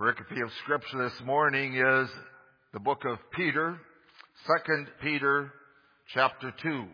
pericope of Scripture this morning is the book of Peter, 2 Peter chapter 2.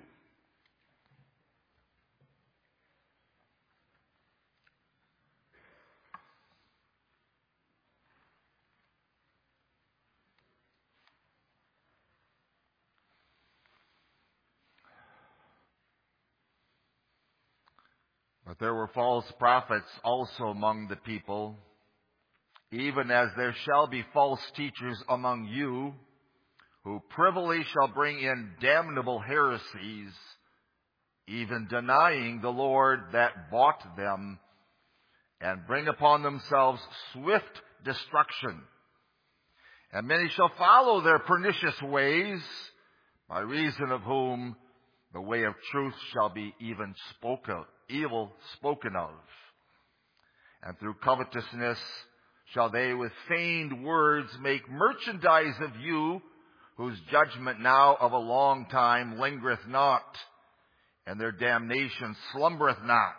But there were false prophets also among the people, even as there shall be false teachers among you, who privily shall bring in damnable heresies, even denying the Lord that bought them, and bring upon themselves swift destruction. And many shall follow their pernicious ways, by reason of whom the way of truth shall be evil spoken of. And through covetousness shall they with feigned words make merchandise of you, whose judgment now of a long time lingereth not, and their damnation slumbereth not.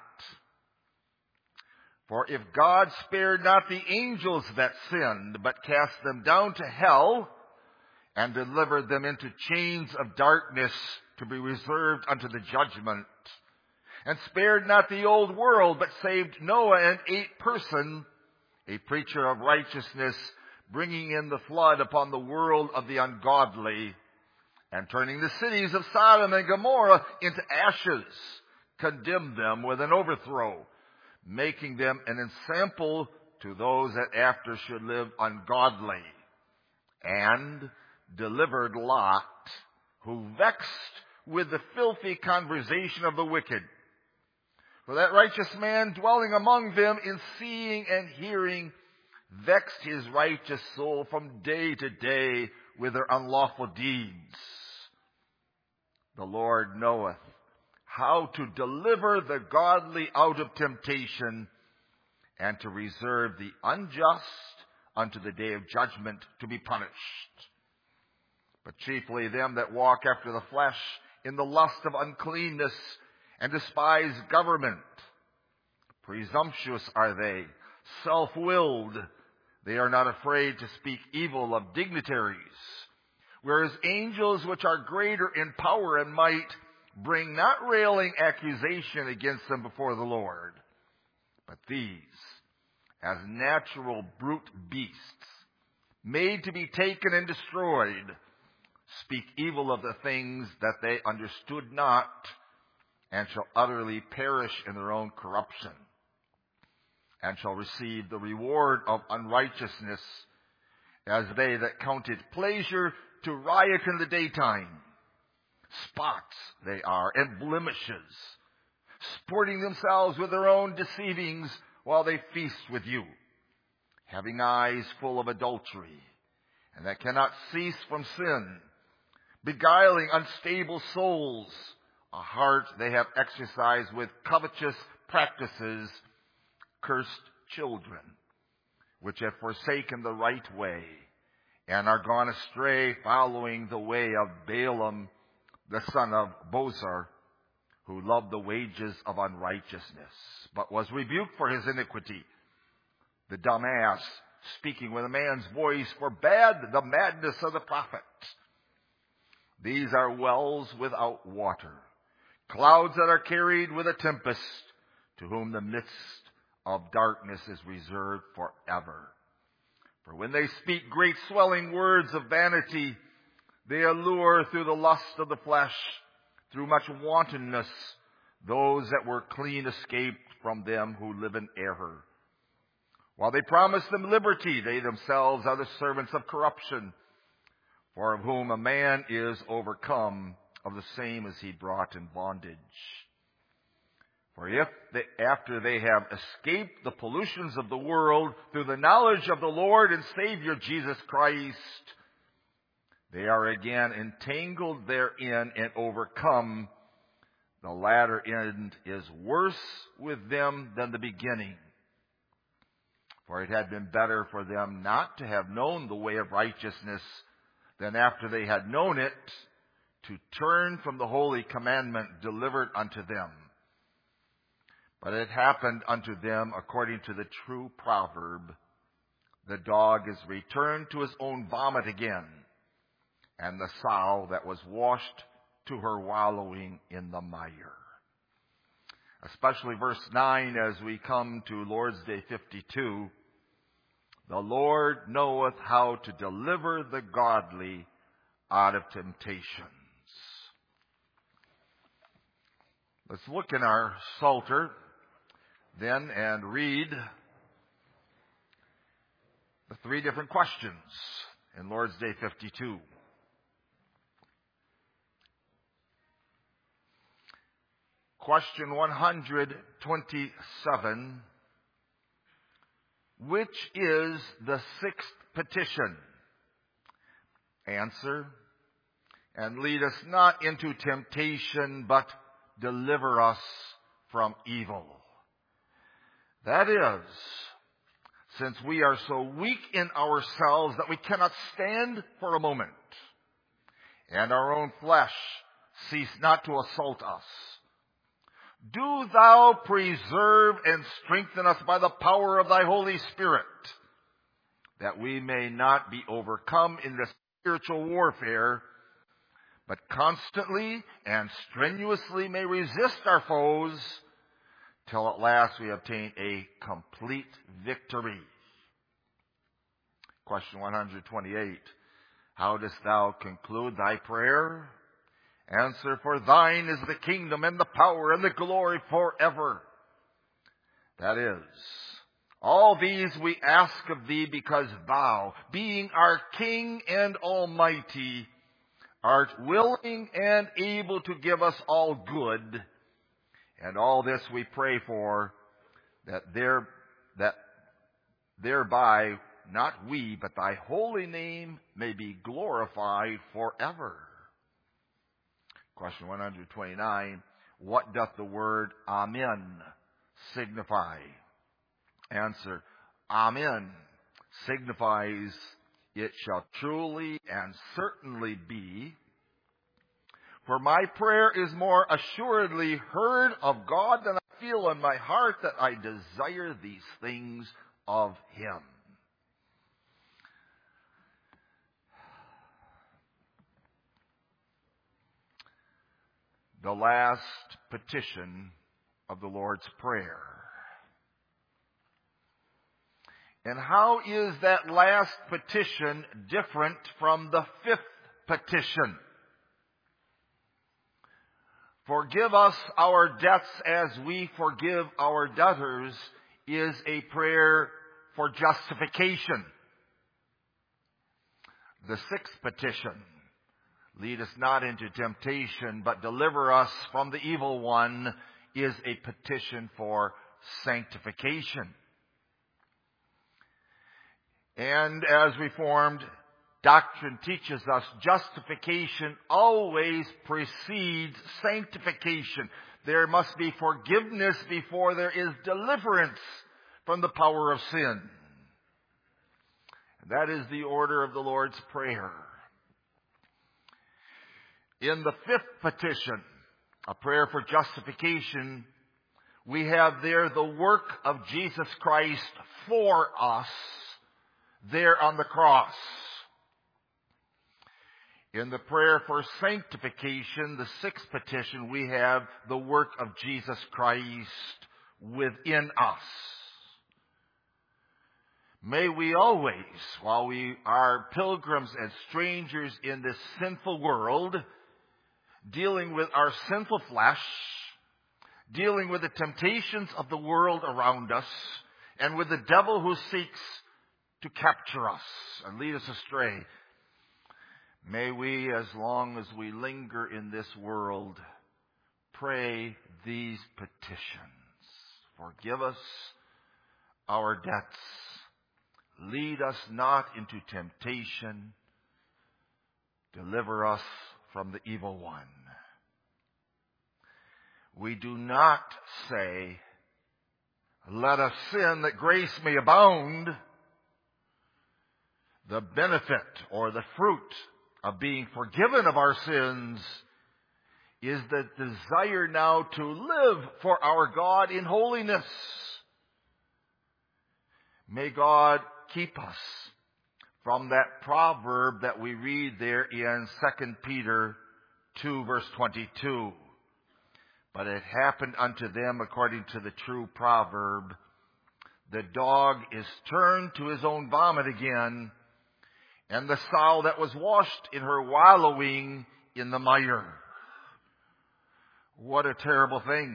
For if God spared not the angels that sinned, but cast them down to hell, and delivered them into chains of darkness to be reserved unto the judgment, and spared not the old world, but saved Noah and 8 persons, a preacher of righteousness, bringing in the flood upon the world of the ungodly, and turning the cities of Sodom and Gomorrah into ashes, condemned them with an overthrow, making them an ensample to those that after should live ungodly, and delivered Lot, who vexed with the filthy conversation of the wicked. For that righteous man dwelling among them in seeing and hearing vexed his righteous soul from day to day with their unlawful deeds. The Lord knoweth how to deliver the godly out of temptation, and to reserve the unjust unto the day of judgment to be punished. But chiefly them that walk after the flesh in the lust of uncleanness, and despise government. Presumptuous are they, self-willed. They are not afraid to speak evil of dignitaries. Whereas angels which are greater in power and might bring not railing accusation against them before the Lord. But these, as natural brute beasts, made to be taken and destroyed, speak evil of the things that they understood not, and shall utterly perish in their own corruption, and shall receive the reward of unrighteousness, as they that count it pleasure to riot in the daytime. Spots they are, and blemishes, sporting themselves with their own deceivings while they feast with you, having eyes full of adultery, and that cannot cease from sin, beguiling unstable souls. A heart they have exercised with covetous practices, cursed children, which have forsaken the right way, and are gone astray, following the way of Balaam, the son of Bosor, who loved the wages of unrighteousness, but was rebuked for his iniquity. The dumb ass, speaking with a man's voice, forbade the madness of the prophet. These are wells without water, clouds that are carried with a tempest, to whom the midst of darkness is reserved forever. For when they speak great swelling words of vanity, they allure through the lust of the flesh, through much wantonness, those that were clean escaped from them who live in error. While they promise them liberty, they themselves are the servants of corruption. For of whom a man is overcome, of the same is he brought in bondage. For if after they have escaped the pollutions of the world through the knowledge of the Lord and Savior Jesus Christ, they are again entangled therein and overcome, the latter end is worse with them than the beginning. For it had been better for them not to have known the way of righteousness, than after they had known it, to turn from the holy commandment delivered unto them. But it happened unto them according to the true proverb, The dog is returned to his own vomit again, and the sow that was washed to her wallowing in the mire. Especially verse 9 as we come to Lord's Day 52. The Lord knoweth how to deliver the godly out of temptations. Let's look in our Psalter then and read the three different questions in Lord's Day 52. Question 127. Which is the sixth petition? Answer. And lead us not into temptation, but deliver us from evil. That is, since we are so weak in ourselves that we cannot stand for a moment, and our own flesh cease not to assault us, do thou preserve and strengthen us by the power of thy Holy Spirit, that we may not be overcome in this spiritual warfare, but constantly and strenuously may resist our foes, till at last we obtain a complete victory. Question 128. How dost thou conclude thy prayer? Answer, for thine is the kingdom and the power and the glory forever. That is, all these we ask of thee because thou, being our King and Almighty, art willing and able to give us all good. And all this we pray for, that thereby not we, but thy holy name may be glorified forever. Question 129. What doth the word Amen signify? Answer. Amen signifies it shall truly and certainly be. For my prayer is more assuredly heard of God than I feel in my heart that I desire these things of Him. The last petition of the Lord's Prayer. And how is that last petition different from the fifth petition? Forgive us our debts as we forgive our debtors is a prayer for justification. The sixth petition, lead us not into temptation, but deliver us from the evil one, is a petition for sanctification. And as Reformed doctrine teaches us, justification always precedes sanctification. There must be forgiveness before there is deliverance from the power of sin. And that is the order of the Lord's Prayer. In the fifth petition, a prayer for justification, we have there the work of Jesus Christ for us there on the cross. In the prayer for sanctification, the sixth petition, we have the work of Jesus Christ within us. May we always, while we are pilgrims and strangers in this sinful world, dealing with our sinful flesh, dealing with the temptations of the world around us, and with the devil who seeks to capture us and lead us astray, may we, as long as we linger in this world, pray these petitions. Forgive us our debts. Lead us not into temptation. Deliver us from the evil one. We do not say, let us sin that grace may abound. The benefit or the fruit of being forgiven of our sins is the desire now to live for our God in holiness. May God keep us from that proverb that we read there in 2 Peter 2 verse 22. But it happened unto them according to the true proverb, the dog is turned to his own vomit again, and the sow that was washed in her wallowing in the mire. What a terrible thing.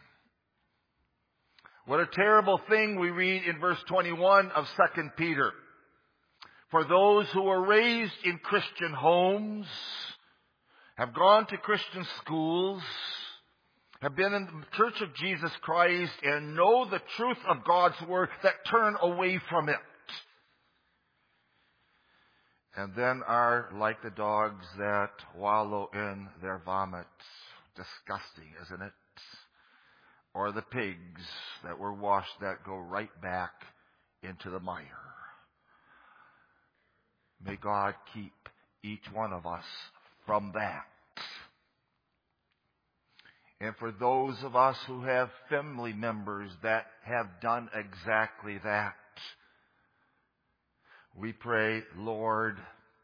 What a terrible thing we read in verse 21 of 2 Peter. For those who were raised in Christian homes, have gone to Christian schools, have been in the Church of Jesus Christ, and know the truth of God's Word, that turn away from it. And then are like the dogs that wallow in their vomit. Disgusting, isn't it? Or the pigs that were washed that go right back into the mire. May God keep each one of us from that. And for those of us who have family members that have done exactly that, we pray, Lord,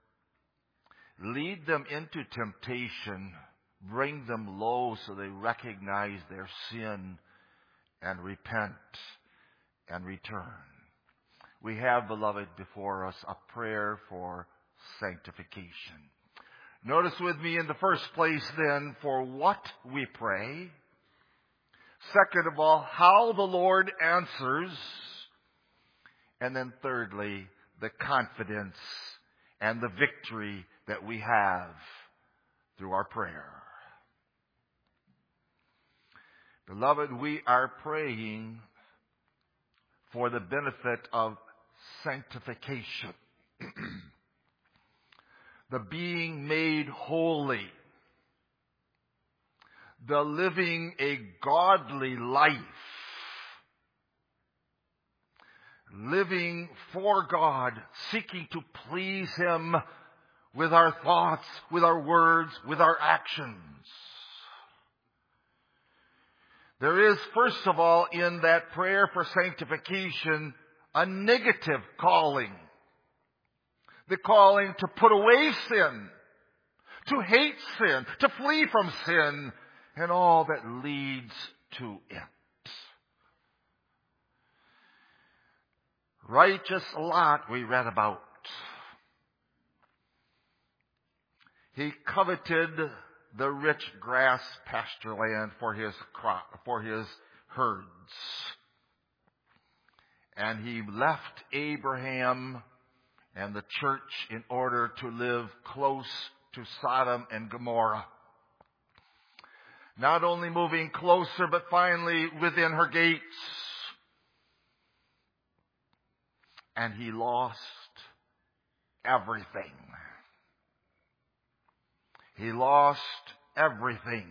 lead them into temptation, bring them low so they recognize their sin and repent and return. We have, beloved, before us a prayer for sanctification. Notice with me in the first place then for what we pray. Second of all, how the Lord answers. And then thirdly, the confidence and the victory that we have through our prayer. Beloved, we are praying for the benefit of sanctification. The being made holy. The living a godly life. Living for God, seeking to please Him with our thoughts, with our words, with our actions. There is, first of all, in that prayer for sanctification, a negative calling. The calling to put away sin, to hate sin, to flee from sin, and all that leads to it. Righteous Lot we read about. He coveted the rich grass pasture land for his herds. And he left Abraham and the church in order to live close to Sodom and Gomorrah. Not only moving closer, but finally within her gates. And he lost everything. He lost everything,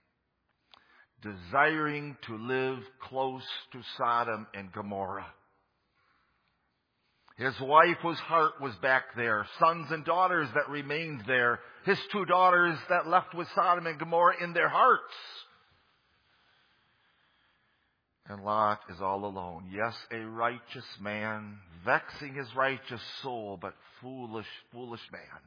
desiring to live close to Sodom and Gomorrah. His wife, whose heart was back there, sons and daughters that remained there, his two daughters that left with Sodom and Gomorrah in their hearts. And Lot is all alone. Yes, a righteous man, vexing his righteous soul, but foolish man,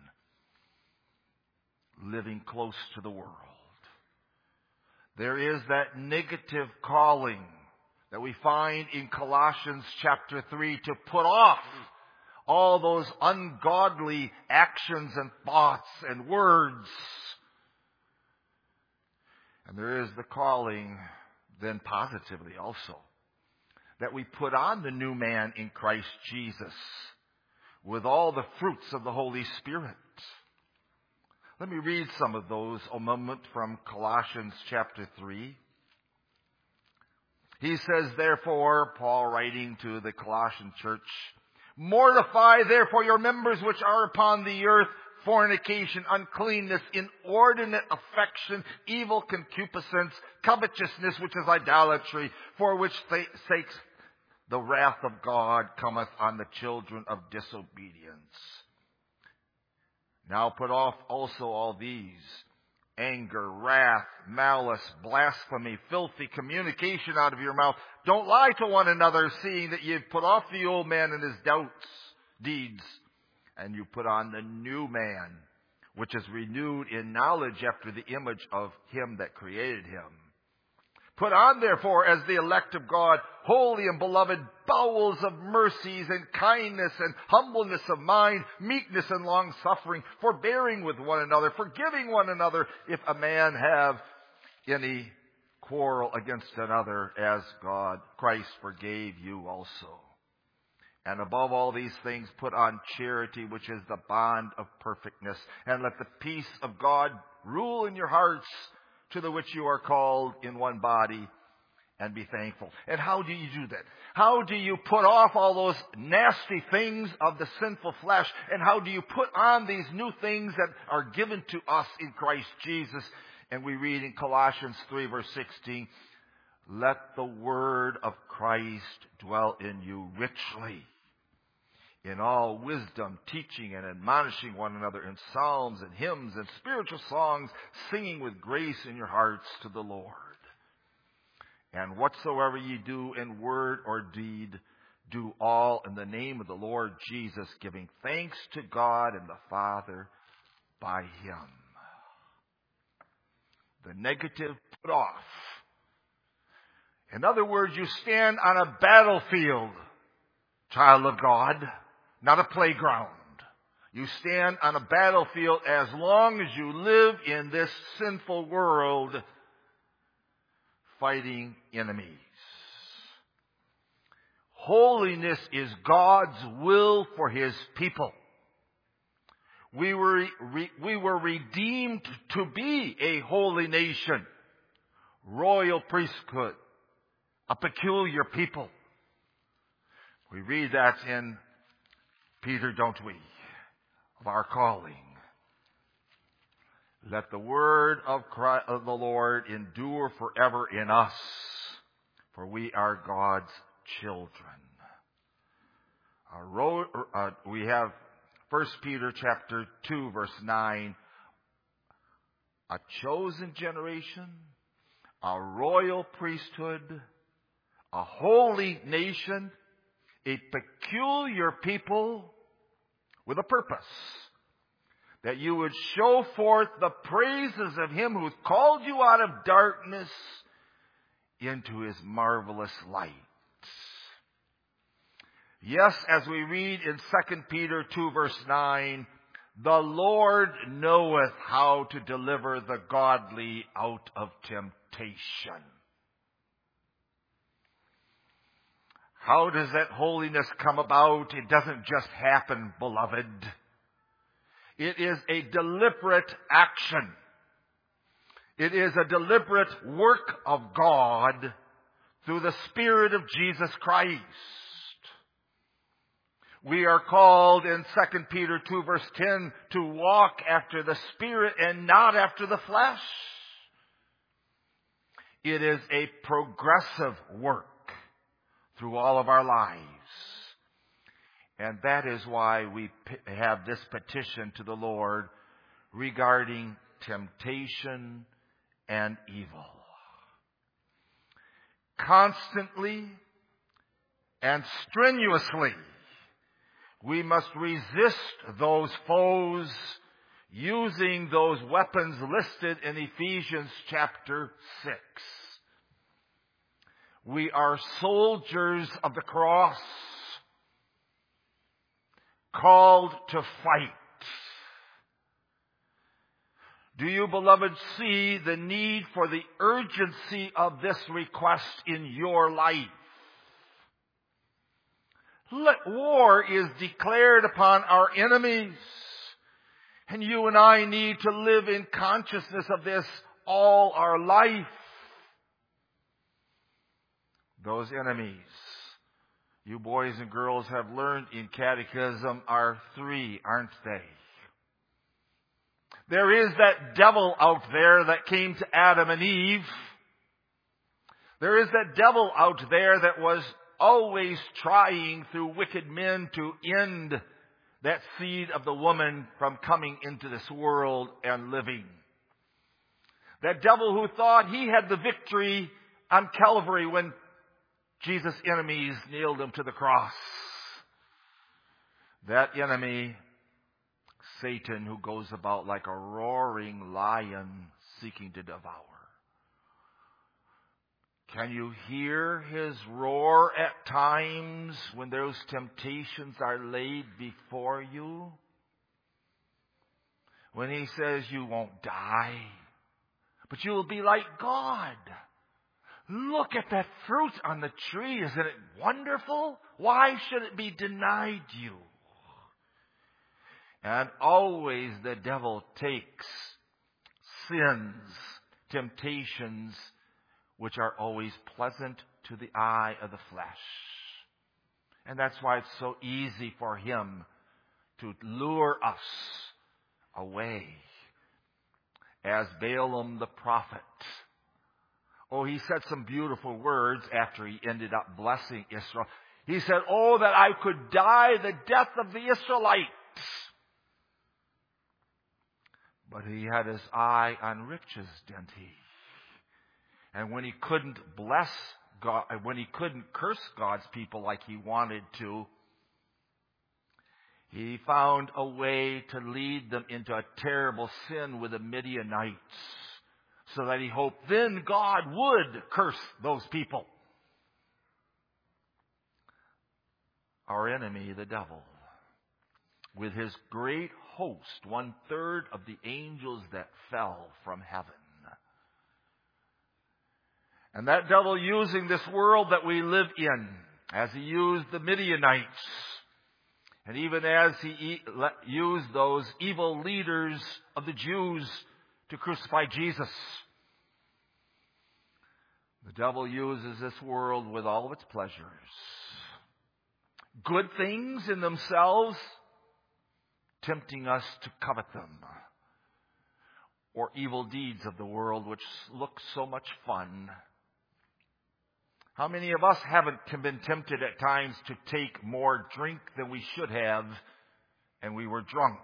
living close to the world. There is that negative calling that we find in Colossians chapter 3 to put off all those ungodly actions and thoughts and words. And there is the calling then positively also that we put on the new man in Christ Jesus with all the fruits of the Holy Spirit. Let me read some of those a moment from Colossians chapter 3. He says, therefore, Paul writing to the Colossian church, mortify therefore your members which are upon the earth, fornication, uncleanness, inordinate affection, evil concupiscence, covetousness, which is idolatry, for which sakes the wrath of God cometh on the children of disobedience. Now put off also all these: anger, wrath, malice, blasphemy, filthy communication out of your mouth. Don't lie to one another, seeing that you've put off the old man and his deeds, and you put on the new man, which is renewed in knowledge after the image of him that created him. Put on, therefore, as the elect of God, holy and beloved, bowels of mercies and kindness and humbleness of mind, meekness and long-suffering, forbearing with one another, forgiving one another, if a man have any quarrel against another, as Christ forgave you also. And above all these things, put on charity, which is the bond of perfectness. And let the peace of God rule in your hearts, to the which you are called in one body, and be thankful. And how do you do that? How do you put off all those nasty things of the sinful flesh? And how do you put on these new things that are given to us in Christ Jesus? And we read in Colossians 3, verse 16, let the word of Christ dwell in you richly, in all wisdom, teaching and admonishing one another in psalms and hymns and spiritual songs, singing with grace in your hearts to the Lord. And whatsoever ye do in word or deed, do all in the name of the Lord Jesus, giving thanks to God and the Father by him. The negative put off. In other words, you stand on a battlefield, child of God, not a playground. You stand on a battlefield as long as you live in this sinful world, fighting enemies. Holiness is God's will for his people. We were redeemed to be a holy nation, royal priesthood, a peculiar people. We read that in Peter, don't we, of our calling. Let the word of the Lord endure forever in us, for we are God's children. We have 1 Peter chapter 2, verse 9. A chosen generation, a royal priesthood, a holy nation, a peculiar people with a purpose, that you would show forth the praises of him who called you out of darkness into his marvelous light. Yes, as we read in 2 Peter 2, verse 9, the Lord knoweth how to deliver the godly out of temptation. How does that holiness come about? It doesn't just happen, beloved. It is a deliberate action. It is a deliberate work of God through the Spirit of Jesus Christ. We are called in 2 Peter 2, verse 10, to walk after the Spirit and not after the flesh. It is a progressive work through all of our lives. And that is why we have this petition to the Lord regarding temptation and evil. Constantly and strenuously, we must resist those foes using those weapons listed in Ephesians chapter 6. We are soldiers of the cross, called to fight. Do you, beloved, see the need for the urgency of this request in your life? War is declared upon our enemies, and you and I need to live in consciousness of this all our life. Those enemies, you boys and girls have learned in catechism, are three, aren't they? There is that devil out there that came to Adam and Eve. There is that devil out there that was always trying through wicked men to end that seed of the woman from coming into this world and living. That devil who thought he had the victory on Calvary when Jesus' enemies nailed him to the cross. That enemy, Satan, who goes about like a roaring lion seeking to devour. Can you hear his roar at times when those temptations are laid before you? When he says you won't die, but you will be like God. Look at that fruit on the tree. Isn't it wonderful? Why should it be denied you? And always the devil takes sins, temptations, which are always pleasant to the eye of the flesh. And that's why it's so easy for him to lure us away. As Balaam the prophet. Oh, he said some beautiful words after he ended up blessing Israel. He said, oh, that I could die the death of the Israelites. But he had his eye on riches, didn't he? And when he couldn't bless God, when he couldn't curse God's people like he wanted to, he found a way to lead them into a terrible sin with the Midianites, so that he hoped then God would curse those people. Our enemy, the devil, with his great host, 1/3 of the angels that fell from heaven. And that devil using this world that we live in, as he used the Midianites, and even as he used those evil leaders of the Jews to crucify Jesus. The devil uses this world with all of its pleasures. Good things in themselves, tempting us to covet them. Or evil deeds of the world which look so much fun. How many of us haven't been tempted at times to take more drink than we should have, and we were drunk?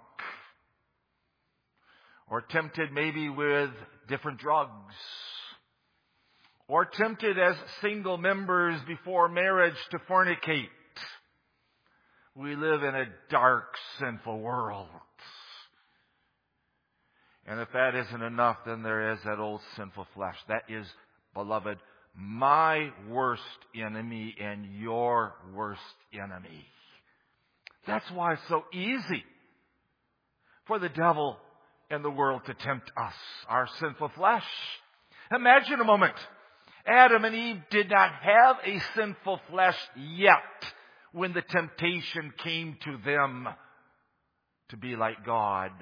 Or tempted maybe with different drugs. Or tempted as single members before marriage to fornicate. We live in a dark, sinful world. And if that isn't enough, then there is that old sinful flesh. That is, beloved, my worst enemy and your worst enemy. That's why it's so easy for the devil and the world to tempt us, our sinful flesh. Imagine a moment. Adam and Eve did not have a sinful flesh yet when the temptation came to them to be like God.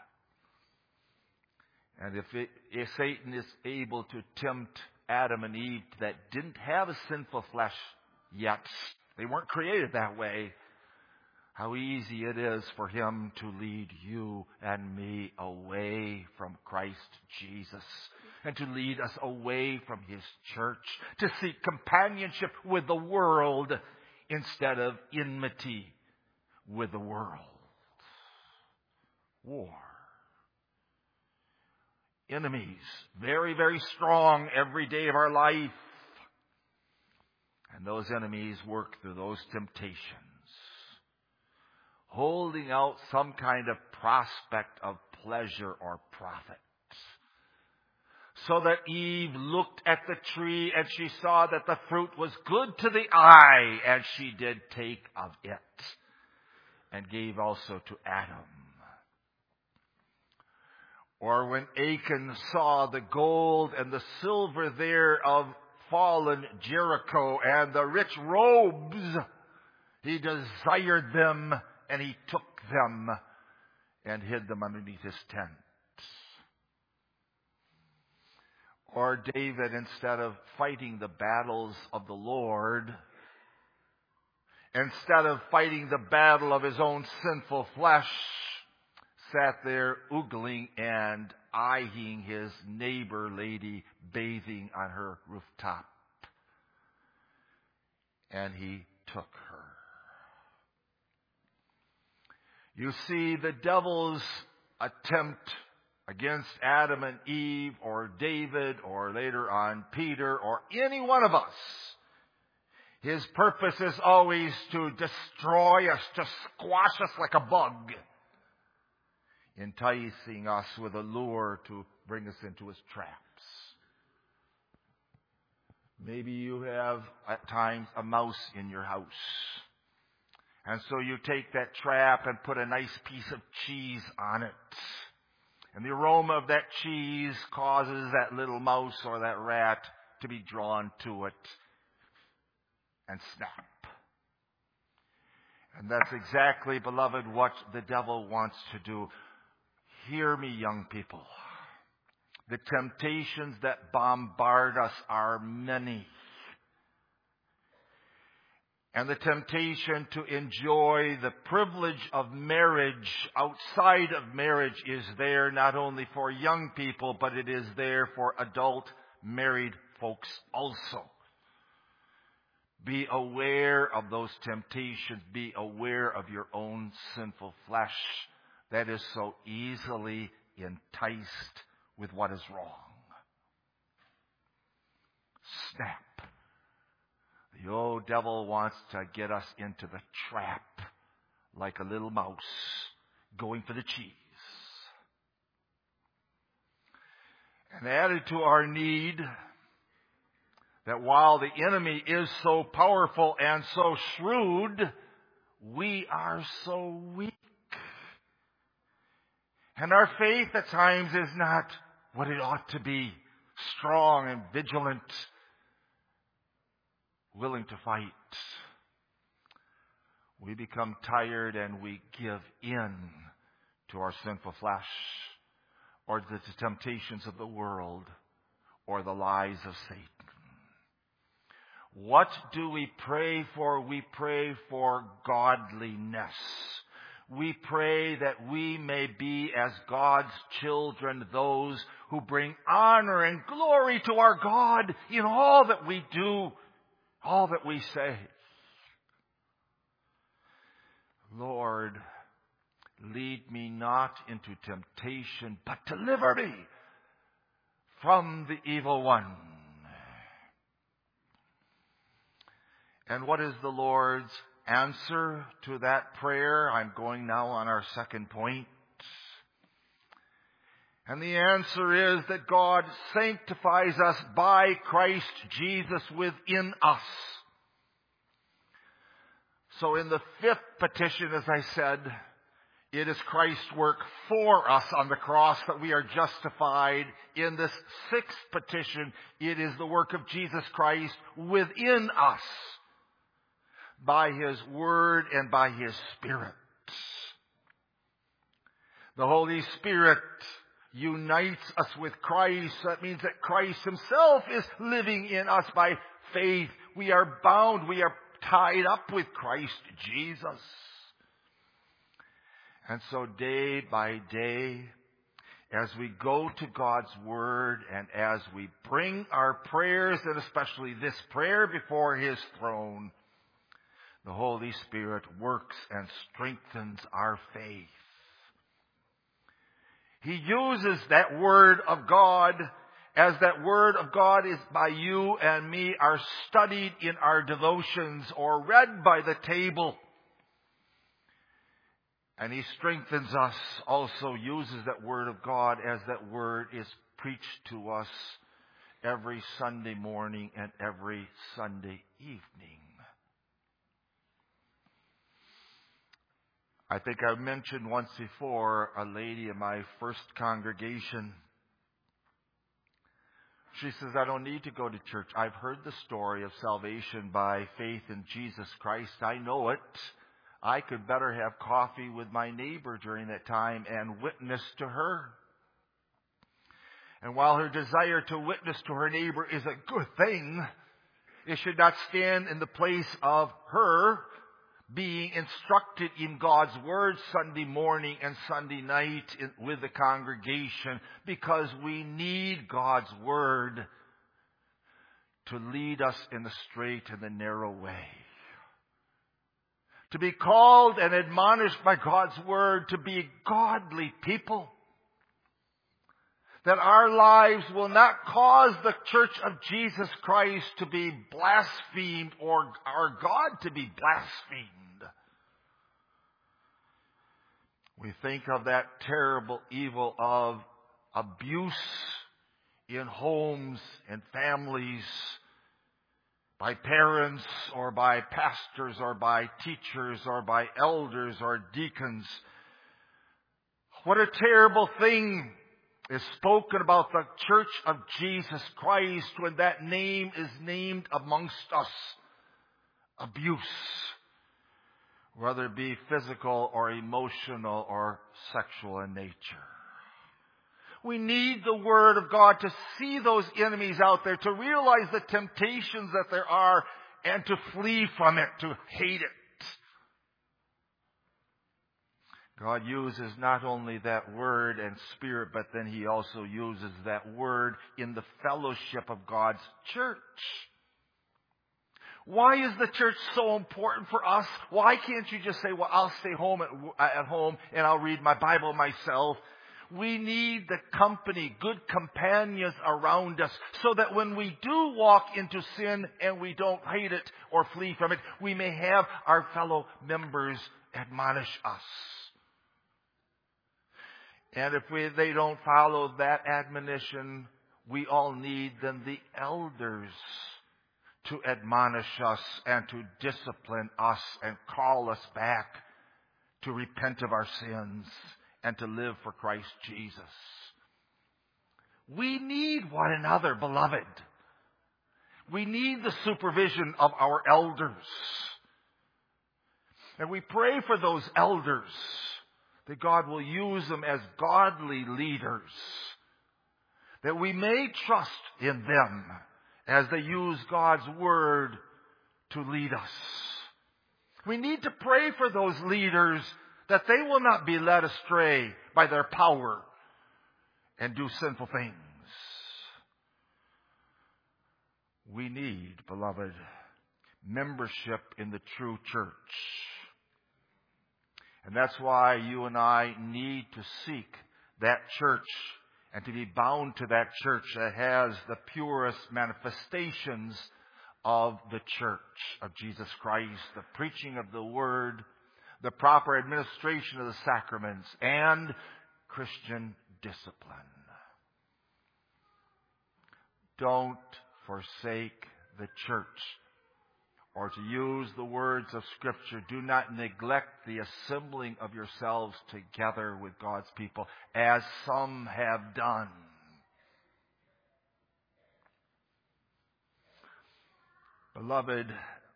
And if Satan is able to tempt Adam and Eve that didn't have a sinful flesh yet, they weren't created that way, how easy it is for him to lead you and me away from Christ Jesus, and to lead us away from his church, to seek companionship with the world instead of enmity with the world. War. Enemies, very, very strong every day of our life. And those enemies work through those temptations, holding out some kind of prospect of pleasure or profit. So that Eve looked at the tree and she saw that the fruit was good to the eye, and she did take of it and gave also to Adam. Or when Achan saw the gold and the silver there of fallen Jericho and the rich robes, he desired them and he took them and hid them underneath his tent. Or David, instead of fighting the battles of the Lord, instead of fighting the battle of his own sinful flesh, sat there oogling and eyeing his neighbor lady bathing on her rooftop. And he took her. You see, the devil's attempt against Adam and Eve, or David, or later on Peter, or any one of us, His purpose is always to destroy us, to squash us like a bug, enticing us with a lure to bring us into his traps. Maybe you have, at times, a mouse in your house. And so you take that trap and put a nice piece of cheese on it. And the aroma of that cheese causes that little mouse or that rat to be drawn to it and snap. And that's exactly, beloved, what the devil wants to do. Hear me, young people. The temptations that bombard us are many. And the temptation to enjoy the privilege of marriage outside of marriage is there not only for young people, but it is there for adult married folks also. Be aware of those temptations. Be aware of your own sinful flesh that is so easily enticed with what is wrong. Snap. The old devil wants to get us into the trap like a little mouse going for the cheese. And added to our need that while the enemy is so powerful and so shrewd, we are so weak. And our faith at times is not what it ought to be, strong and vigilant, willing to fight. We become tired and we give in to our sinful flesh or to the temptations of the world or the lies of Satan. What do we pray for? We pray for godliness. We pray that we may be, as God's children, those who bring honor and glory to our God in all that we do, all that we say. Lord, lead me not into temptation, but deliver me from the evil one. And what is the Lord's answer to that prayer? I'm going now on our second point. And the answer is that God sanctifies us by Christ Jesus within us. So in the fifth petition, as I said, it is Christ's work for us on the cross that we are justified. In this sixth petition, it is the work of Jesus Christ within us by His Word and by His Spirit. The Holy Spirit unites us with Christ. That means that Christ Himself is living in us by faith. We are bound, we are tied up with Christ Jesus. And so day by day, as we go to God's Word and as we bring our prayers, and especially this prayer before His throne, the Holy Spirit works and strengthens our faith. He uses that Word of God as that Word of God is by you and me are studied in our devotions or read by the table. And He strengthens us, also uses that Word of God as that Word is preached to us every Sunday morning and every Sunday evening. I think I mentioned once before a lady in my first congregation. She says, I don't need to go to church. I've heard the story of salvation by faith in Jesus Christ. I know it. I could better have coffee with my neighbor during that time and witness to her. And while her desire to witness to her neighbor is a good thing, it should not stand in the place of her being instructed in God's Word Sunday morning and Sunday night with the congregation, because we need God's Word to lead us in the straight and the narrow way. To be called and admonished by God's Word to be godly people. that our lives will not cause the church of Jesus Christ to be blasphemed or our God to be blasphemed. We think of that terrible evil of abuse in homes and families by parents or by pastors or by teachers or by elders or deacons. What a terrible thing is spoken about the church of Jesus Christ when that name is named amongst us. Abuse, whether it be physical or emotional or sexual in nature. We need the Word of God to see those enemies out there, to realize the temptations that there are, and to flee from it, to hate it. God uses not only that Word and Spirit, but then He also uses that Word in the fellowship of God's church. Why is the church so important for us? Why can't you just say, well, I'll stay home at home and I'll read my Bible myself? We need the company, good companions around us, so that when we do walk into sin and we don't hate it or flee from it, we may have our fellow members admonish us. And if they don't follow that admonition, we all need then the elders to admonish us and to discipline us and call us back to repent of our sins and to live for Christ Jesus. We need one another, beloved. We need the supervision of our elders. And we pray for those elders, that God will use them as godly leaders, that we may trust in them as they use God's Word to lead us. We need to pray for those leaders that they will not be led astray by their power and do sinful things. We need, beloved, membership in the true church. And that's why you and I need to seek that church and to be bound to that church that has the purest manifestations of the church of Jesus Christ, the preaching of the Word, the proper administration of the sacraments, and Christian discipline. Don't forsake the church. Or to use the words of Scripture, do not neglect the assembling of yourselves together with God's people, as some have done. Beloved,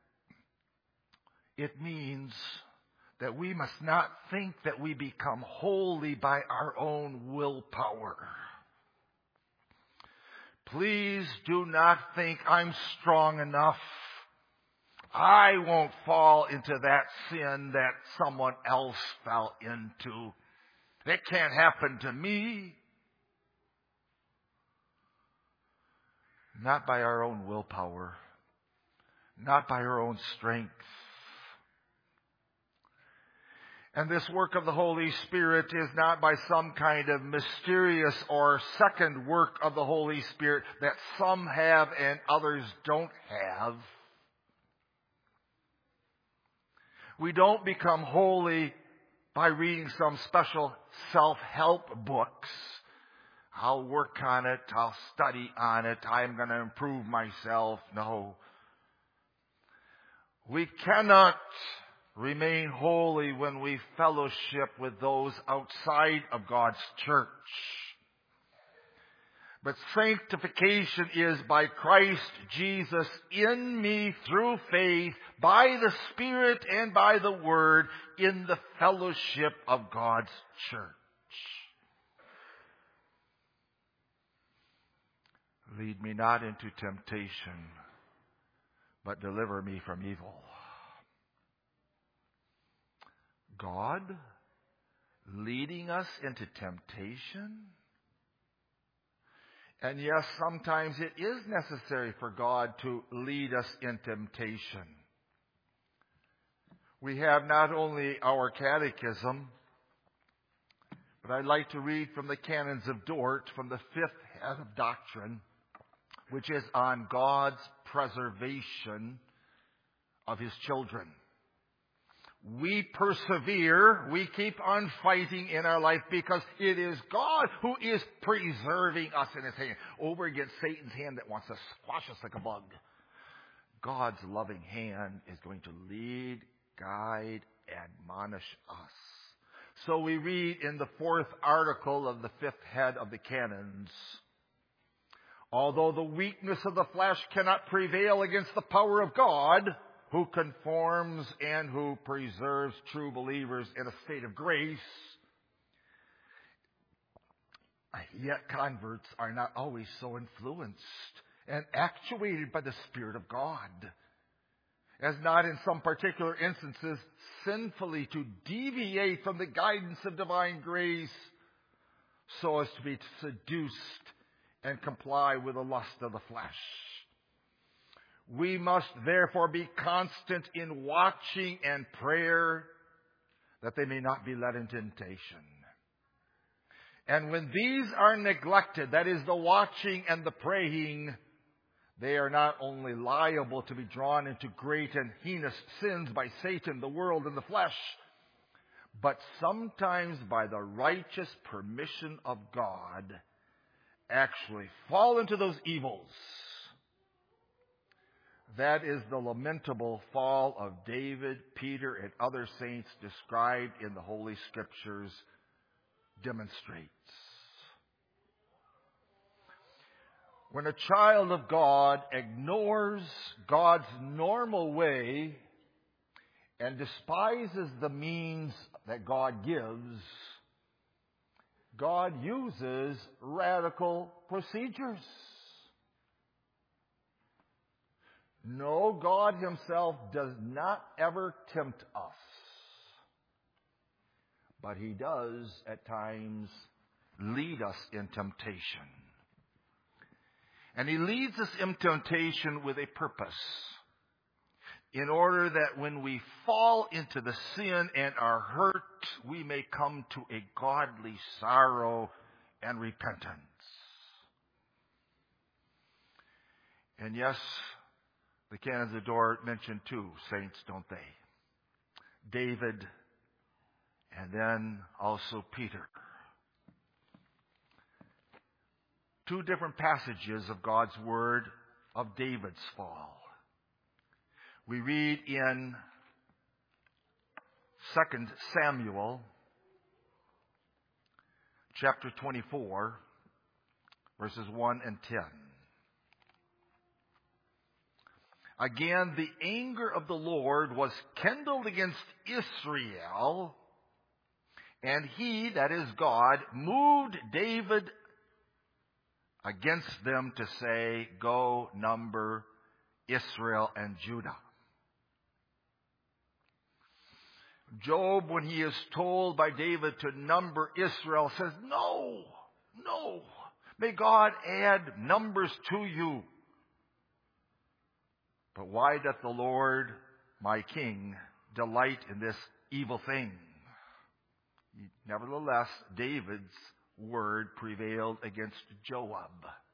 it means that we must not think that we become holy by our own willpower. Please do not think I'm strong enough. I won't fall into that sin that someone else fell into. It can't happen to me. Not by our own willpower. Not by our own strength. And this work of the Holy Spirit is not by some kind of mysterious or second work of the Holy Spirit that some have and others don't have. We don't become holy by reading some special self-help books. I'll work on it. I'll study on it. I'm going to improve myself. No. We cannot remain holy when we fellowship with those outside of God's church. But sanctification is by Christ Jesus in me through faith, by the Spirit and by the Word, in the fellowship of God's church. Lead me not into temptation, but deliver me from evil. God leading us into temptation? And yes, sometimes it is necessary for God to lead us in temptation. We have not only our catechism, But I'd like to read from the Canons of Dort, from the fifth head of doctrine, which is on God's preservation of His children. We persevere, we keep on fighting in our life because it is God who is preserving us in His hand. Over against Satan's hand that wants to squash us like a bug. God's loving hand is going to lead, guide, admonish us. So we read in the fourth article of the fifth head of the canons, although the weakness of the flesh cannot prevail against the power of God, who conforms and who preserves true believers in a state of grace, yet converts are not always so influenced and actuated by the Spirit of God, as not in some particular instances sinfully to deviate from the guidance of divine grace so as to be seduced and comply with the lust of the flesh. We must therefore be constant in watching and prayer that they may not be led into temptation. And when these are neglected, that is the watching and the praying, they are not only liable to be drawn into great and heinous sins by Satan, the world, and the flesh, but sometimes by the righteous permission of God actually fall into those evils. That is the lamentable fall of David, Peter, and other saints described in the Holy Scriptures demonstrates. When a child of God ignores God's normal way and despises the means that God gives, God uses radical procedures. No, God Himself does not ever tempt us. But He does at times lead us in temptation. And He leads us in temptation with a purpose, in order that when we fall into the sin and are hurt, we may come to a godly sorrow and repentance. And yes, the Canons of Dort mention two saints, don't they? David and then also Peter. Two different passages of God's Word of David's fall. We read in 2 Samuel chapter 24, verses 1 and 10. Again, the anger of the Lord was kindled against Israel, and He, that is God, moved David against them to say, go number Israel and Judah. Job, when he is told by David to number Israel, says, no, may God add numbers to you. But why doth the Lord, my King, delight in this evil thing? Nevertheless, David's word prevailed against Joab.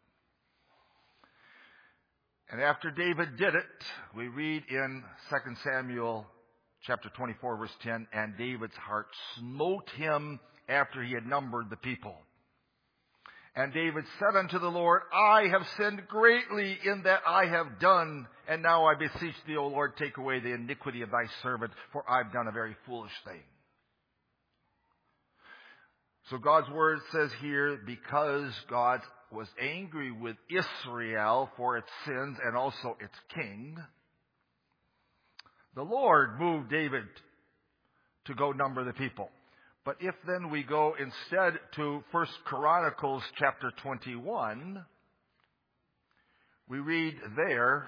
And after David did it, we read in 2 Samuel chapter 24, verse 10, and David's heart smote him after he had numbered the people. And David said unto the Lord, I have sinned greatly in that I have done, and now I beseech thee, O Lord, take away the iniquity of thy servant, for I've done a very foolish thing. So God's word says here, because God was angry with Israel for its sins and also its king, the Lord moved David to go number the people. But if then we go instead to 1 Chronicles chapter 21, we read there,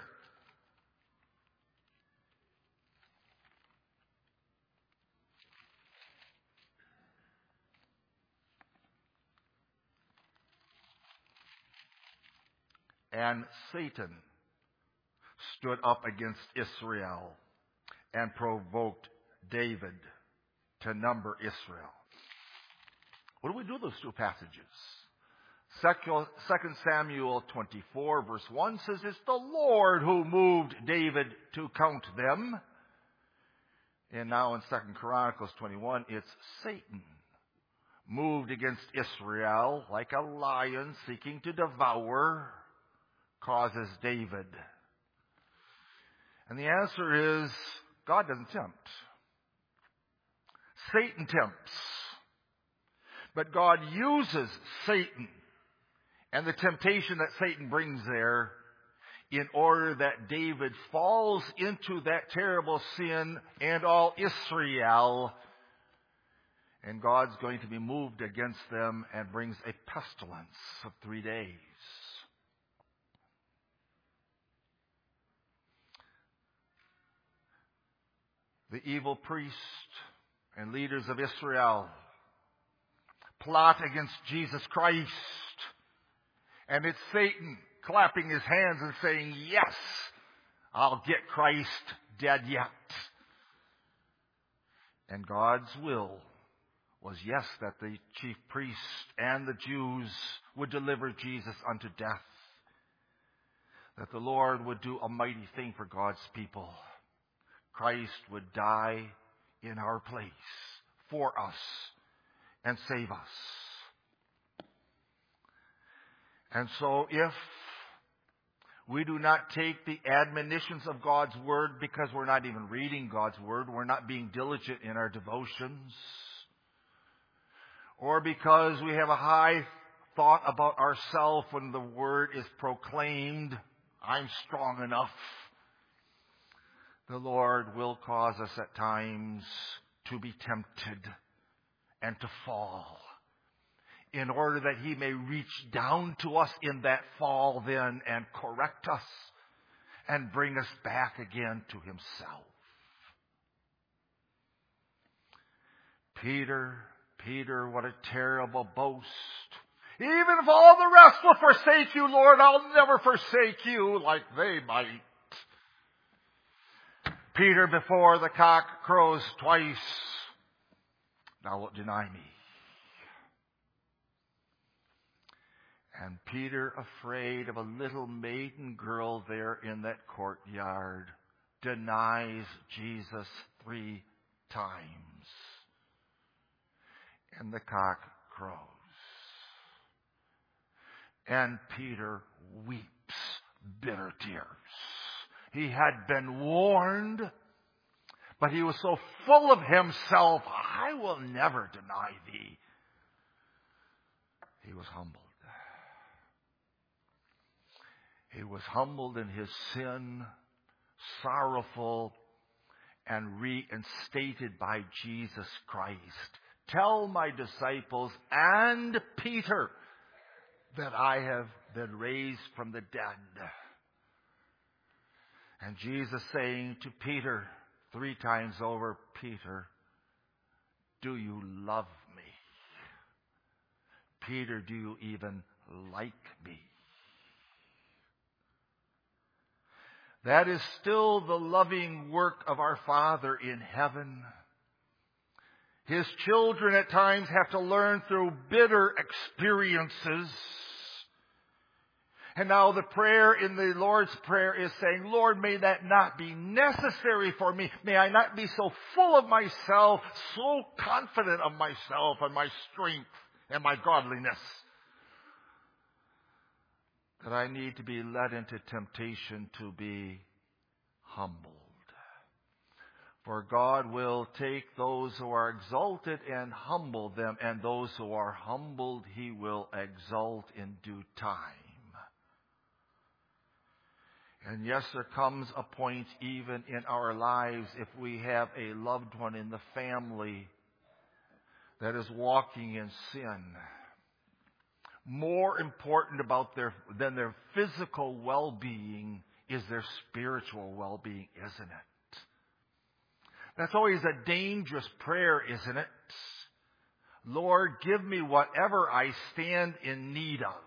and Satan stood up against Israel and provoked David to number Israel. What do we do with those two passages? 2 Samuel 24 verse 1 says, it's the Lord who moved David to count them. And now in 2 Chronicles 21, it's Satan moved against Israel like a lion seeking to devour, causes David. And the answer is, God doesn't tempt. Satan tempts. But God uses Satan and the temptation that Satan brings there in order that David falls into that terrible sin and all Israel. And God's going to be moved against them and brings a pestilence of 3 days. The evil priest and leaders of Israel plot against Jesus Christ. And it's Satan clapping his hands and saying, yes, I'll get Christ dead yet. And God's will was, yes, that the chief priests and the Jews would deliver Jesus unto death. That the Lord would do a mighty thing for God's people. Christ would die in our place for us and save us. And so if we do not take the admonitions of God's Word because we're not even reading God's Word, we're not being diligent in our devotions, or because we have a high thought about ourselves when the Word is proclaimed, I'm strong enough, the Lord will cause us at times to be tempted and to fall, in order that He may reach down to us in that fall then and correct us and bring us back again to Himself. Peter, what a terrible boast. Even if all the rest will forsake you, Lord, I'll never forsake you, like they might. Peter, before the cock crows twice, thou wilt deny me. And Peter, afraid of a little maiden girl there in that courtyard, denies Jesus 3 times. And the cock crows. And Peter weeps bitter tears. He had been warned, but he was so full of himself, I will never deny thee. He was humbled. He was humbled in his sin, sorrowful, and reinstated by Jesus Christ. Tell my disciples and Peter that I have been raised from the dead. And Jesus saying to Peter 3 times over, Peter, do you love me? Peter, do you even like me? That is still the loving work of our Father in heaven. His children at times have to learn through bitter experiences. And now the prayer in the Lord's Prayer is saying, Lord, may that not be necessary for me. May I not be so full of myself, so confident of myself and my strength and my godliness, that I need to be led into temptation to be humbled. For God will take those who are exalted and humble them, and those who are humbled He will exalt in due time. And yes, there comes a point even in our lives, if we have a loved one in the family that is walking in sin, more important than their physical well-being is their spiritual well-being, isn't it? That's always a dangerous prayer, isn't it? Lord, give me whatever I stand in need of.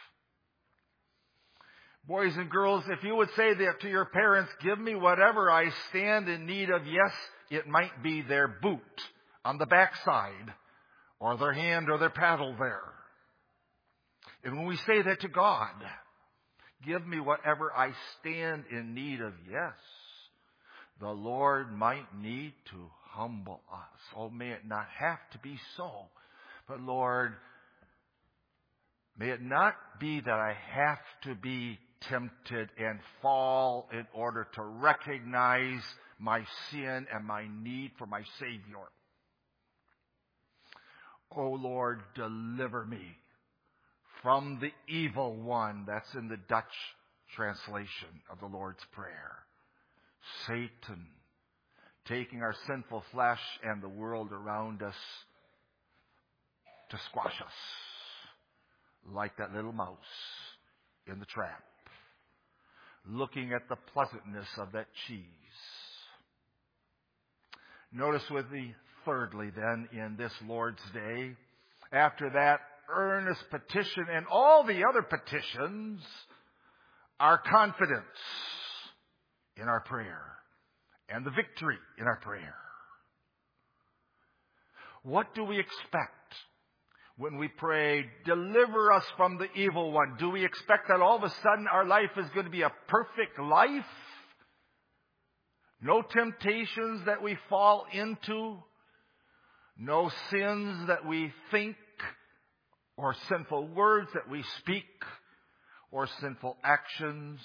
Boys and girls, if you would say that to your parents, give me whatever I stand in need of, yes, it might be their boot on the backside, or their hand or their paddle there. And when we say that to God, give me whatever I stand in need of, yes, the Lord might need to humble us. Oh, may it not have to be so. But Lord, may it not be that I have to be tempted and fall in order to recognize my sin and my need for my Savior. Oh Lord, deliver me from the evil one. That's in the Dutch translation of the Lord's Prayer. Satan, taking our sinful flesh and the world around us to squash us like that little mouse in the trap, looking at the pleasantness of that cheese. Notice with me, thirdly then, in this Lord's Day, after that earnest petition and all the other petitions, our confidence in our prayer and the victory in our prayer. What do we expect when we pray, deliver us from the evil one? Do we expect that all of a sudden our life is going to be a perfect life? No temptations that we fall into? No sins that we think, or sinful words that we speak, or sinful actions?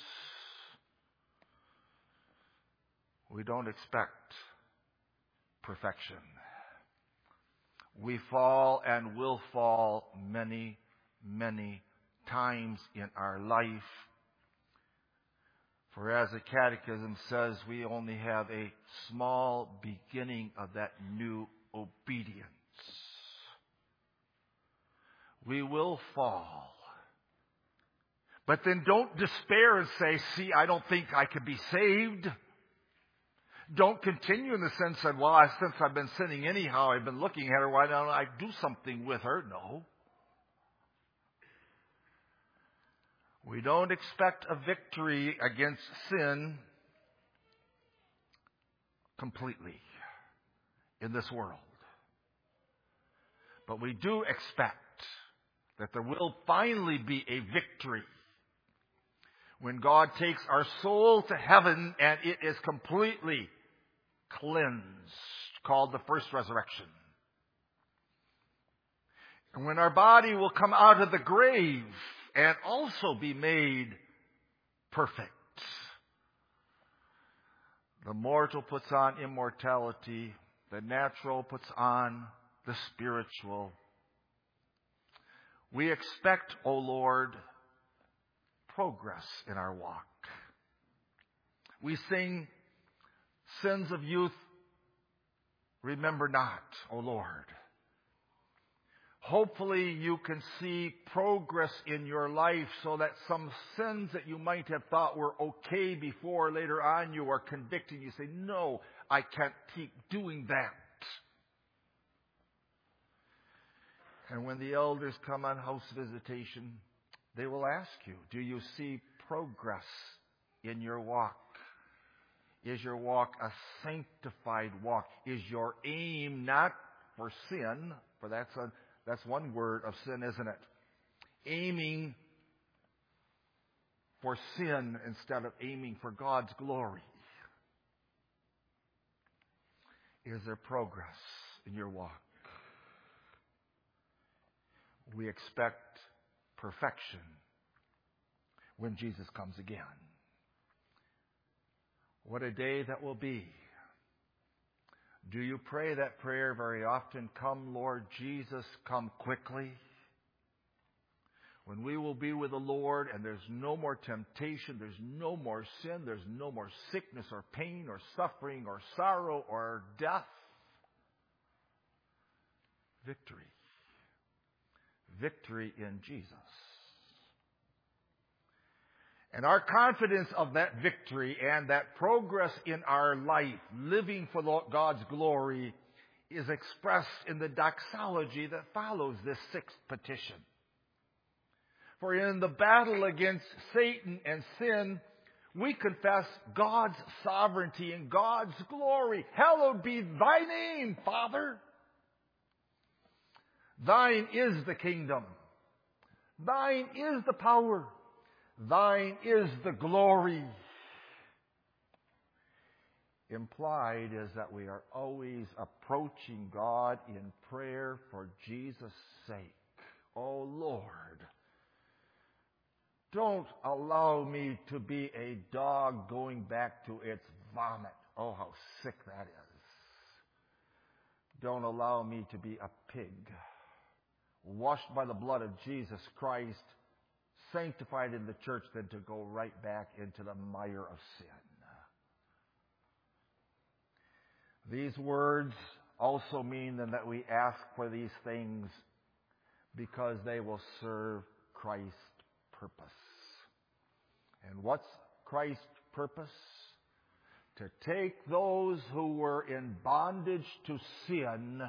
We don't expect perfection. We fall and will fall many, many times in our life. For as the Catechism says, we only have a small beginning of that new obedience. We will fall. But then don't despair and say, see, I don't think I could be saved. Don't continue in the sense that, well, since I've been sinning anyhow, I've been looking at her, why don't I do something with her? No. We don't expect a victory against sin completely in this world. But we do expect that there will finally be a victory when God takes our soul to heaven and it is completely cleansed, called the first resurrection. And when our body will come out of the grave and also be made perfect. The mortal puts on immortality. The natural puts on the spiritual. We expect, O Lord, progress in our walk. We sing, sins of youth, remember not, O Lord. Hopefully you can see progress in your life so that some sins that you might have thought were okay before, later on you are convicted. You say, no, I can't keep doing that. And when the elders come on house visitation, they will ask you, do you see progress in your walk? Is your walk a sanctified walk? Is your aim not for sin, for that's one word of sin, isn't it? Aiming for sin instead of aiming for God's glory. Is there progress in your walk? We expect perfection when Jesus comes again. What a day that will be. Do you pray that prayer very often? Come, Lord Jesus, come quickly. When we will be with the Lord and there's no more temptation, there's no more sin, there's no more sickness or pain or suffering or sorrow or death. Victory. Victory in Jesus. And our confidence of that victory and that progress in our life, living for God's glory, is expressed in the doxology that follows this sixth petition. For in the battle against Satan and sin, we confess God's sovereignty and God's glory. Hallowed be thy name, Father. Thine is the kingdom. Thine is the power. Thine is the glory. Implied is that we are always approaching God in prayer for Jesus' sake. Oh Lord, don't allow me to be a dog going back to its vomit. Oh, how sick that is. Don't allow me to be a pig, washed by the blood of Jesus Christ, sanctified in the church, then to go right back into the mire of sin. These words also mean then that we ask for these things because they will serve Christ's purpose. And what's Christ's purpose? To take those who were in bondage to sin,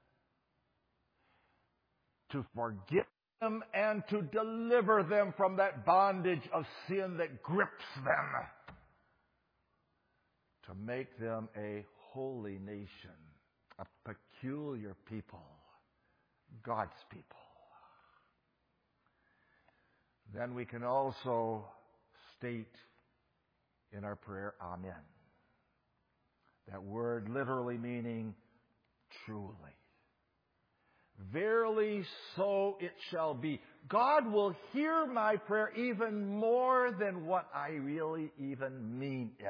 to forgive them and to deliver them from that bondage of sin that grips them, to make them a holy nation, a peculiar people, God's people. Then we can also state in our prayer, Amen. That word literally meaning truly. Verily, so it shall be. God will hear my prayer even more than what I really even mean it.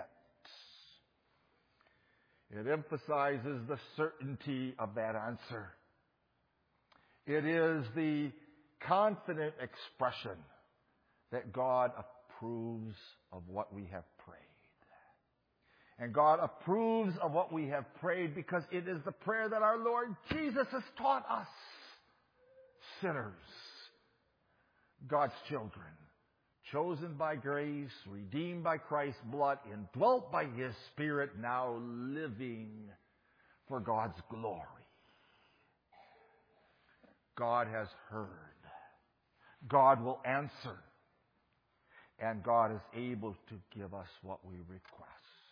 It emphasizes the certainty of that answer. It is the confident expression that God approves of what we have prayed. And God approves of what we have prayed because it is the prayer that our Lord Jesus has taught us. Sinners, God's children, chosen by grace, redeemed by Christ's blood, indwelt by His Spirit, now living for God's glory. God has heard. God will answer. And God is able to give us what we request.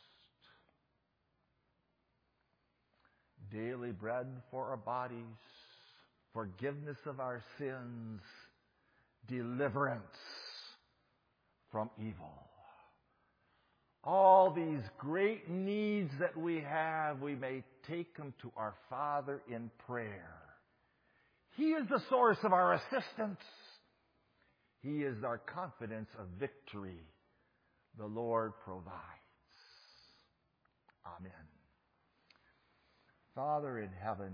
Daily bread for our bodies, forgiveness of our sins, deliverance from evil. All these great needs that we have, we may take them to our Father in prayer. He is the source of our assistance. He is our confidence of victory. The Lord provides. Amen. Father in heaven,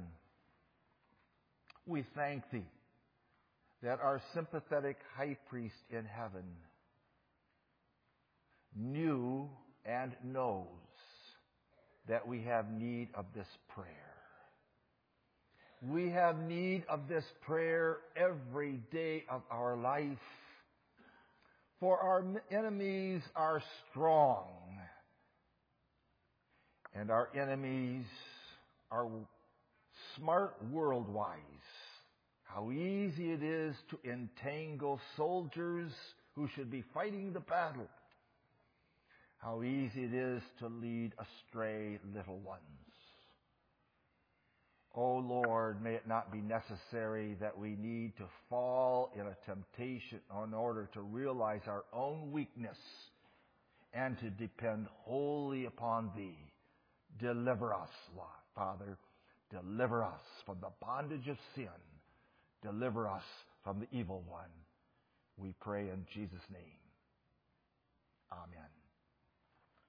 we thank Thee that our sympathetic high priest in heaven knew and knows that we have need of this prayer. We have need of this prayer every day of our life, for our enemies are strong, and our enemies are smart world-wise. How easy it is to entangle soldiers who should be fighting the battle. How easy it is to lead astray little ones. Oh Lord, may it not be necessary that we need to fall in a temptation in order to realize our own weakness and to depend wholly upon Thee. Deliver us, Lord, Father. Deliver us from the bondage of sin. Deliver us from the evil one. We pray in Jesus' name. Amen.